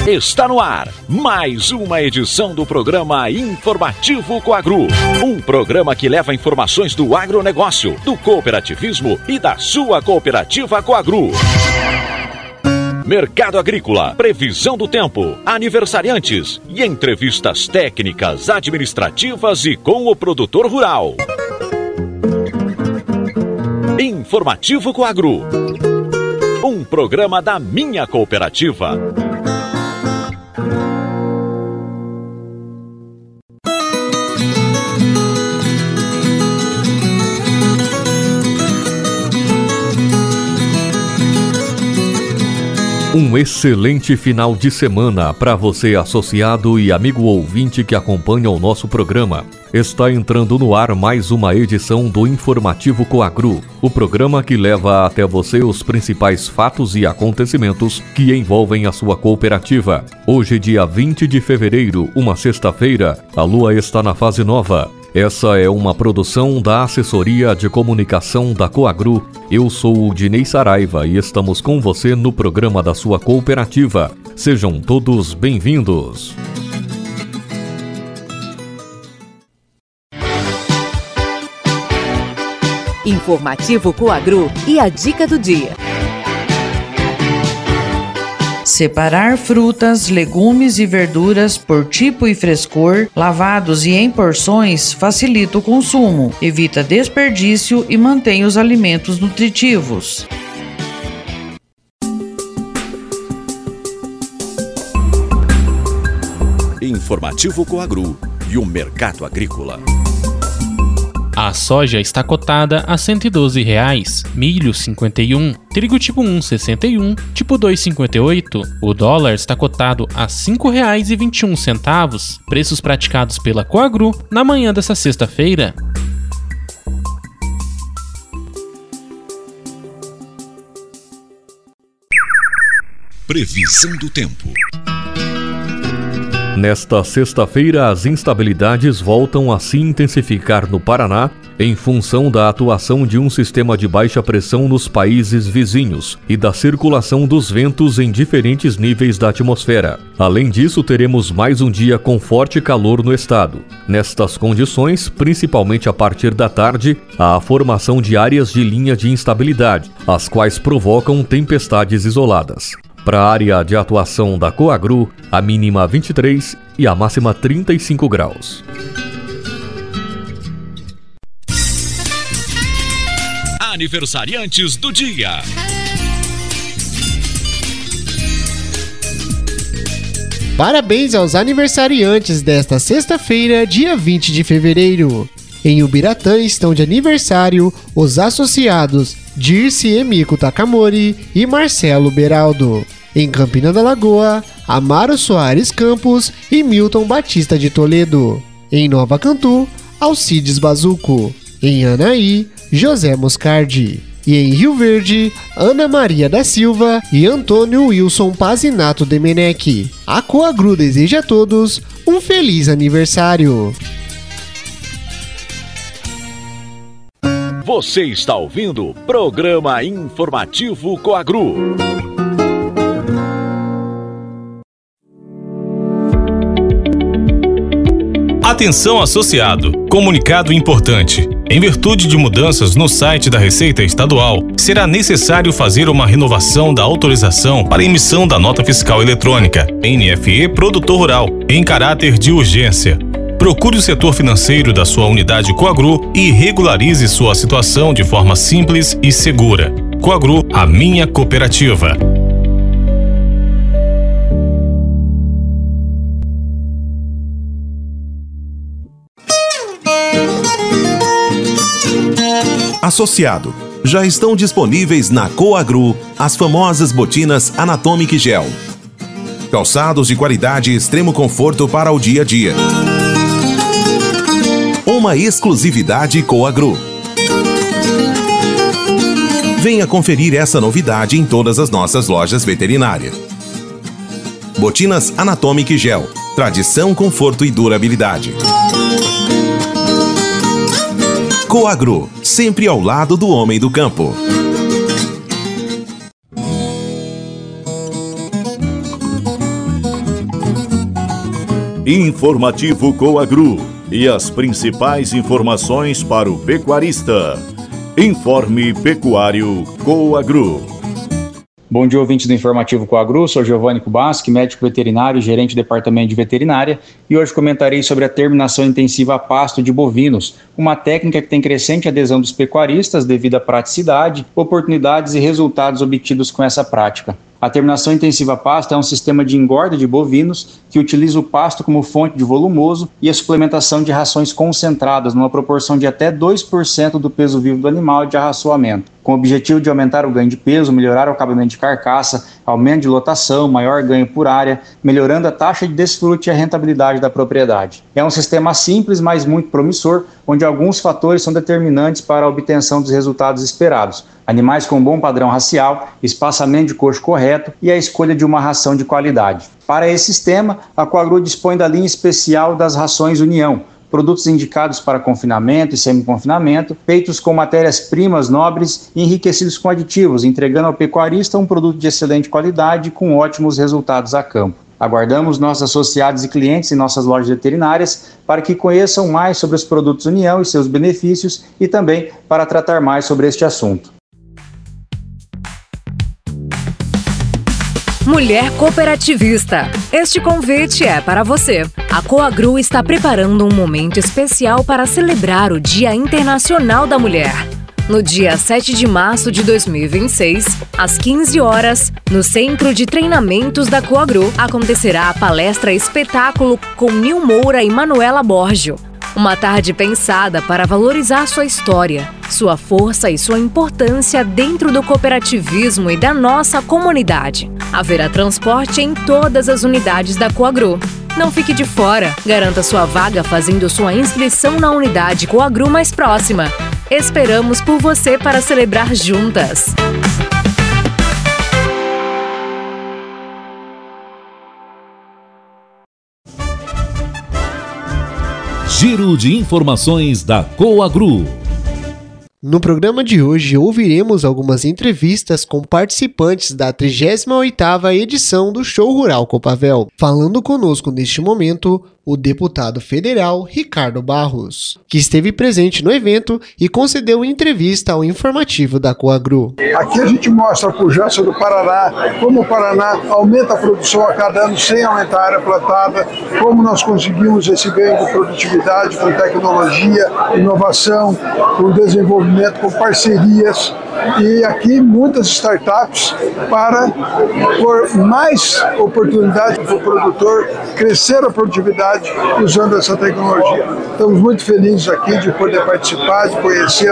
Está no ar mais uma edição do programa Informativo Coagro. Um programa que leva informações do agronegócio, do cooperativismo e da sua cooperativa Coagro. Mercado agrícola, previsão do tempo, aniversariantes e entrevistas técnicas, administrativas e com o produtor rural. Informativo Coagro. Um programa da minha cooperativa. Um excelente final de semana para você, associado e amigo ouvinte que acompanha o nosso programa. Está entrando no ar mais uma edição do Informativo Coagro, o programa que leva até você os principais fatos e acontecimentos que envolvem a sua cooperativa. Hoje, dia 20 de fevereiro, uma sexta-feira, a lua está na fase nova. Essa é uma produção da Assessoria de Comunicação da Coagro. Eu sou o Dinei Saraiva e estamos com você no programa da sua cooperativa. Sejam todos bem-vindos. Informativo Coagro e a dica do dia. Separar frutas, legumes e verduras por tipo e frescor, lavados e em porções, facilita o consumo, evita desperdício e mantém os alimentos nutritivos. Informativo Coagro e o mercado agrícola. A soja está cotada a R$ 112,00, milho 51, trigo tipo 1 61, tipo 2 58. O dólar está cotado a R$ 5,21, preços praticados pela Coagro na manhã desta sexta-feira. Previsão do tempo. Nesta sexta-feira, as instabilidades voltam a se intensificar no Paraná em função da atuação de um sistema de baixa pressão nos países vizinhos e da circulação dos ventos em diferentes níveis da atmosfera. Além disso, teremos mais um dia com forte calor no estado. Nestas condições, principalmente a partir da tarde, há a formação de áreas de linha de instabilidade, as quais provocam tempestades isoladas. Para a área de atuação da Coagro, a mínima 23 e a máxima 35 graus. Aniversariantes do dia. Parabéns aos aniversariantes desta sexta-feira, dia 20 de fevereiro. Em Ubiratã estão de aniversário os associados Dirce Emiko Takamori e Marcelo Beraldo. Em Campina da Lagoa, Amaro Soares Campos e Milton Batista de Toledo. Em Nova Cantu, Alcides Bazuco. Em Anaí, José Moscardi. E em Rio Verde, Ana Maria da Silva e Antônio Wilson Pazinato Demenec. A Coagro deseja a todos um feliz aniversário. Você está ouvindo o programa Informativo Coagro. Atenção, associado! Comunicado importante. Em virtude de mudanças no site da Receita Estadual, será necessário fazer uma renovação da autorização para emissão da nota fiscal eletrônica, NFE Produtor Rural, em caráter de urgência. Procure o setor financeiro da sua unidade Coagro e regularize sua situação de forma simples e segura. Coagro, a minha cooperativa. Associado, já estão disponíveis na Coagro as famosas botinas Anatomic Gel. Calçados de qualidade e extremo conforto para o dia a dia. Uma exclusividade Coagro. Venha conferir essa novidade em todas as nossas lojas veterinárias. Botinas Anatomic Gel. Tradição, conforto e durabilidade. Coagro, sempre ao lado do homem do campo. Informativo Coagru e as principais informações para o pecuarista. Informe Pecuário Coagru. Bom dia, ouvintes do Informativo Coagru. Sou Giovanni Kubaschi, médico veterinário e gerente do departamento de veterinária, e hoje comentarei sobre a terminação intensiva a pasto de bovinos, uma técnica que tem crescente adesão dos pecuaristas devido à praticidade, oportunidades e resultados obtidos com essa prática. A terminação intensiva a pasto é um sistema de engorda de bovinos que utiliza o pasto como fonte de volumoso e a suplementação de rações concentradas numa proporção de até 2% do peso vivo do animal de arraçoamento, com o objetivo de aumentar o ganho de peso, melhorar o acabamento de carcaça, aumento de lotação, maior ganho por área, melhorando a taxa de desfrute e a rentabilidade da propriedade. É um sistema simples, mas muito promissor, onde alguns fatores são determinantes para a obtenção dos resultados esperados. Animais com bom padrão racial, espaçamento de coxo correto e a escolha de uma ração de qualidade. Para esse sistema, a Coagru dispõe da linha especial das rações União, produtos indicados para confinamento e semi-confinamento, feitos com matérias-primas nobres e enriquecidos com aditivos, entregando ao pecuarista um produto de excelente qualidade com ótimos resultados a campo. Aguardamos nossos associados e clientes em nossas lojas veterinárias para que conheçam mais sobre os produtos União e seus benefícios e também para tratar mais sobre este assunto. Mulher cooperativista. Este convite é para você. A Coagru está preparando um momento especial para celebrar o Dia Internacional da Mulher. No dia 7 de março de 2026, às 15 horas, no Centro de Treinamentos da Coagru, acontecerá a palestra espetáculo com Nil Moura e Manuela Borgio. Uma tarde pensada para valorizar sua história, sua força e sua importância dentro do cooperativismo e da nossa comunidade. Haverá transporte em todas as unidades da Coagru. Não fique de fora. Garanta sua vaga fazendo sua inscrição na unidade Coagru mais próxima. Esperamos por você para celebrar juntas. Giro de informações da Coagru. No programa de hoje, ouviremos algumas entrevistas com participantes da 38ª edição do Show Rural Copavel. Falando conosco neste momento, o deputado federal Ricardo Barros, que esteve presente no evento e concedeu entrevista ao informativo da Coagru. Aqui a gente mostra a pujança do Paraná, como o Paraná aumenta a produção a cada ano sem aumentar a área plantada, como nós conseguimos esse ganho de produtividade com tecnologia, inovação, com desenvolvimento, com parcerias. E aqui muitas startups para por mais oportunidade para o produtor crescer a produtividade usando essa tecnologia. Estamos muito felizes aqui de poder participar, de conhecer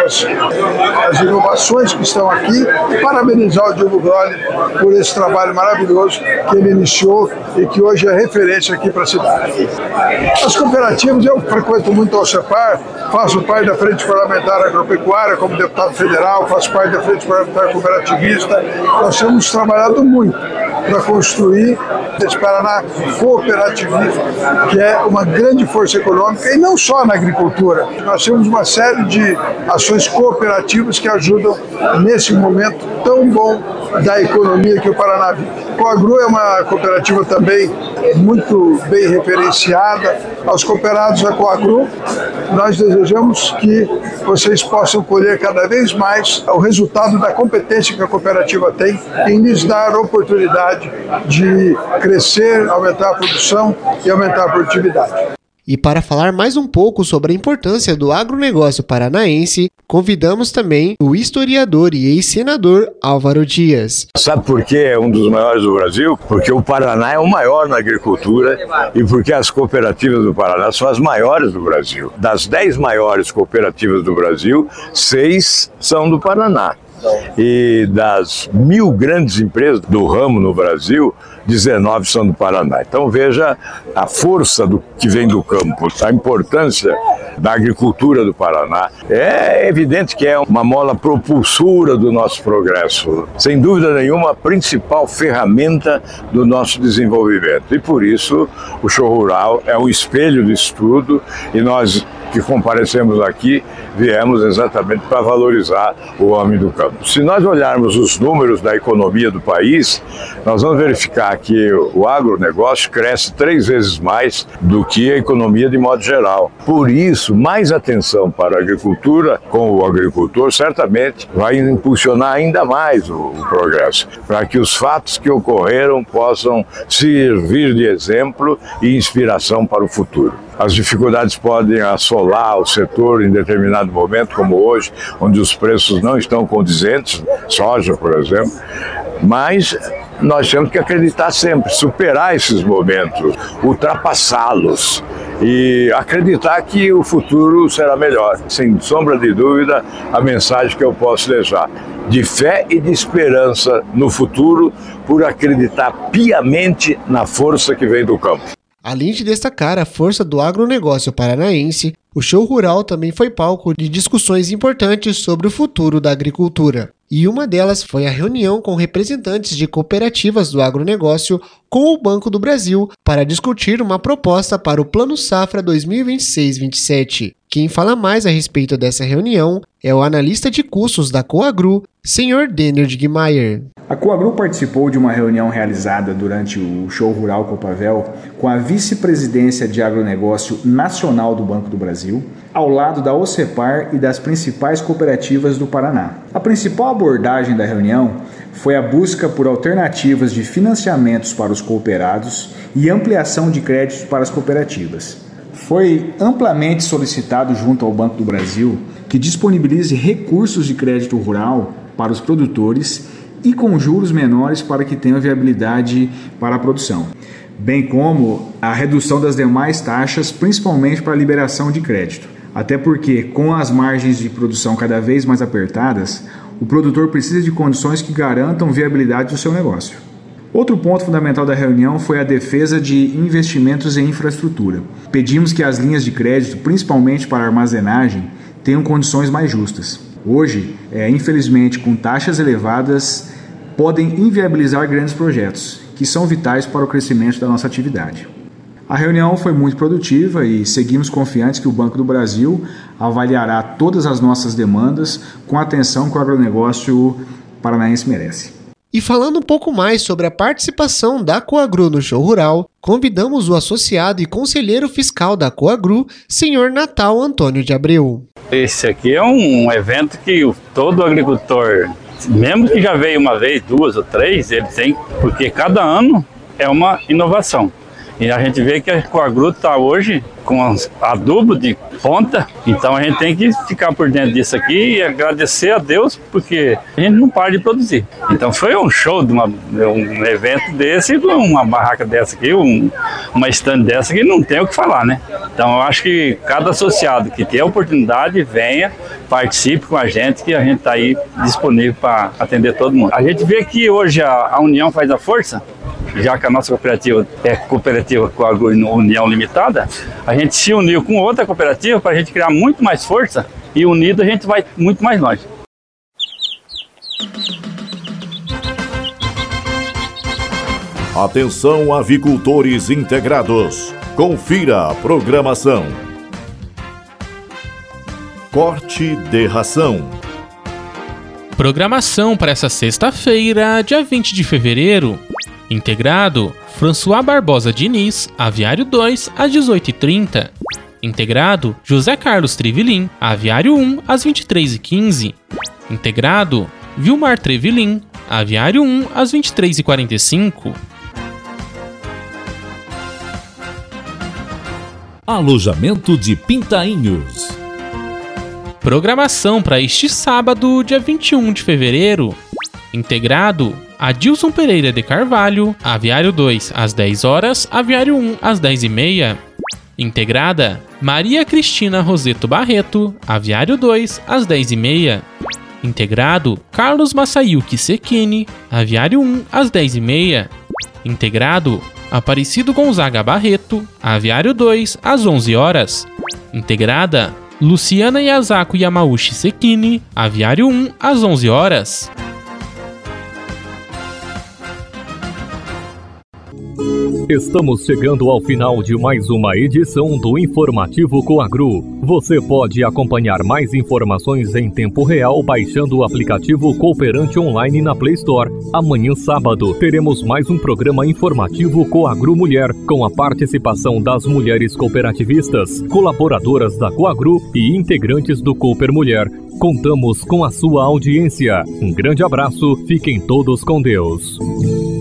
as inovações que estão aqui e parabenizar o Diogo Grolli por esse trabalho maravilhoso que ele iniciou e que hoje é referência aqui para a cidade. As cooperativas, eu frequento muito a CEPAR, faço parte da Frente Parlamentar Agropecuária como deputado federal, faço parte da Frente Parlamentar Cooperativista. Nós temos trabalhado muito para construir esse Paraná cooperativismo, que é uma grande força econômica e não só na agricultura. Nós temos uma série de ações cooperativas que ajudam nesse momento tão bom da economia que o Paraná vive. A Coagru é uma cooperativa também muito bem referenciada. Aos cooperados da Coagru, nós desejamos que vocês possam colher cada vez mais o resultado da competência que a cooperativa tem em lhes dar a oportunidade de crescer, aumentar a produção e aumentar a produtividade. E para falar mais um pouco sobre a importância do agronegócio paranaense, convidamos também o historiador e ex-senador Álvaro Dias. Sabe por que é um dos maiores do Brasil? Porque o Paraná é o maior na agricultura e porque as cooperativas do Paraná são as maiores do Brasil. Das 10 maiores cooperativas do Brasil, 6 são do Paraná. E das 1.000 grandes empresas do ramo no Brasil, 19 são do Paraná. Então veja a força que vem do campo, a importância da agricultura do Paraná. É evidente que é uma mola propulsora do nosso progresso. Sem dúvida nenhuma, a principal ferramenta do nosso desenvolvimento. E por isso o Show Rural é o espelho disso tudo e nós que comparecemos aqui, viemos exatamente para valorizar o homem do campo. Se nós olharmos os números da economia do país, nós vamos verificar que o agronegócio cresce 3 vezes mais do que a economia de modo geral. Por isso, mais atenção para a agricultura com o agricultor certamente vai impulsionar ainda mais o progresso, para que os fatos que ocorreram possam servir de exemplo e inspiração para o futuro. As dificuldades podem assolar o setor em determinado momento, como hoje, onde os preços não estão condizentes, soja, por exemplo, mas nós temos que acreditar sempre, superar esses momentos, ultrapassá-los e acreditar que o futuro será melhor. Sem sombra de dúvida, a mensagem que eu posso deixar de fé e de esperança no futuro, por acreditar piamente na força que vem do campo. Além de destacar a força do agronegócio paranaense, o show rural também foi palco de discussões importantes sobre o futuro da agricultura. E uma delas foi a reunião com representantes de cooperativas do agronegócio com o Banco do Brasil para discutir uma proposta para o Plano Safra 2026-27. Quem fala mais a respeito dessa reunião é o analista de custos da Coagru, Sr. Denner Guimayer. A Coagru participou de uma reunião realizada durante o Show Rural Copavel com a Vice-Presidência de Agronegócio Nacional do Banco do Brasil, ao lado da OCEPAR e das principais cooperativas do Paraná. A principal abordagem da reunião foi a busca por alternativas de financiamentos para os cooperados e ampliação de créditos para as cooperativas. Foi amplamente solicitado junto ao Banco do Brasil que disponibilize recursos de crédito rural para os produtores e com juros menores para que tenham viabilidade para a produção, bem como a redução das demais taxas, principalmente para a liberação de crédito. Até porque, com as margens de produção cada vez mais apertadas, o produtor precisa de condições que garantam viabilidade do seu negócio. Outro ponto fundamental da reunião foi a defesa de investimentos em infraestrutura. Pedimos que as linhas de crédito, principalmente para armazenagem, tenham condições mais justas. Hoje, infelizmente, com taxas elevadas, podem inviabilizar grandes projetos, que são vitais para o crescimento da nossa atividade. A reunião foi muito produtiva e seguimos confiantes que o Banco do Brasil avaliará todas as nossas demandas com a atenção que o agronegócio paranaense merece. E falando um pouco mais sobre a participação da Coagru no Show Rural, convidamos o associado e conselheiro fiscal da Coagru, Sr. Natal Antônio de Abreu. Esse aqui é um evento que todo agricultor, mesmo que já veio uma vez, 2 ou 3, ele tem, porque cada ano é uma inovação. E a gente vê que a Coagru está hoje com adubo de ponta, então a gente tem que ficar por dentro disso aqui e agradecer a Deus, porque a gente não para de produzir. Então foi um show de um evento desse, uma barraca dessa aqui, uma stand dessa que não tem o que falar, né? Então eu acho que cada associado que tem a oportunidade, venha, participe com a gente, que a gente está aí disponível para atender todo mundo. A gente vê que hoje a união faz a força, já que a nossa cooperativa é cooperativa com a União Limitada, a gente se uniu com outra cooperativa para a gente criar muito mais força e unido a gente vai muito mais longe. Atenção, avicultores integrados. Confira a programação. Corte de ração. Programação para essa sexta-feira, dia 20 de fevereiro. Integrado, François Barbosa Diniz, Aviário 2, às 18h30. Integrado, José Carlos Trivilin, Aviário 1, às 23h15. Integrado, Vilmar Trevilin, Aviário 1, às 23h45. Alojamento de Pintainhos. Programação para este sábado, dia 21 de fevereiro. Integrado, Adilson Pereira de Carvalho, Aviário 2 às 10 horas, Aviário 1 às 10h30. Integrada, Maria Cristina Roseto Barreto, Aviário 2 às 10h30. Integrado, Carlos Massayuki Sekini, Aviário 1 às 10h30. Integrado, Aparecido Gonzaga Barreto, Aviário 2 às 11 horas. Integrada, Luciana Yasako Yamauchi Sekini, Aviário 1 às 11 horas. Estamos chegando ao final de mais uma edição do Informativo Coagru. Você pode acompanhar mais informações em tempo real baixando o aplicativo Cooperante Online na Play Store. Amanhã, sábado, teremos mais um programa informativo Coagru Mulher, com a participação das mulheres cooperativistas, colaboradoras da Coagru e integrantes do Cooper Mulher. Contamos com a sua audiência. Um grande abraço, fiquem todos com Deus.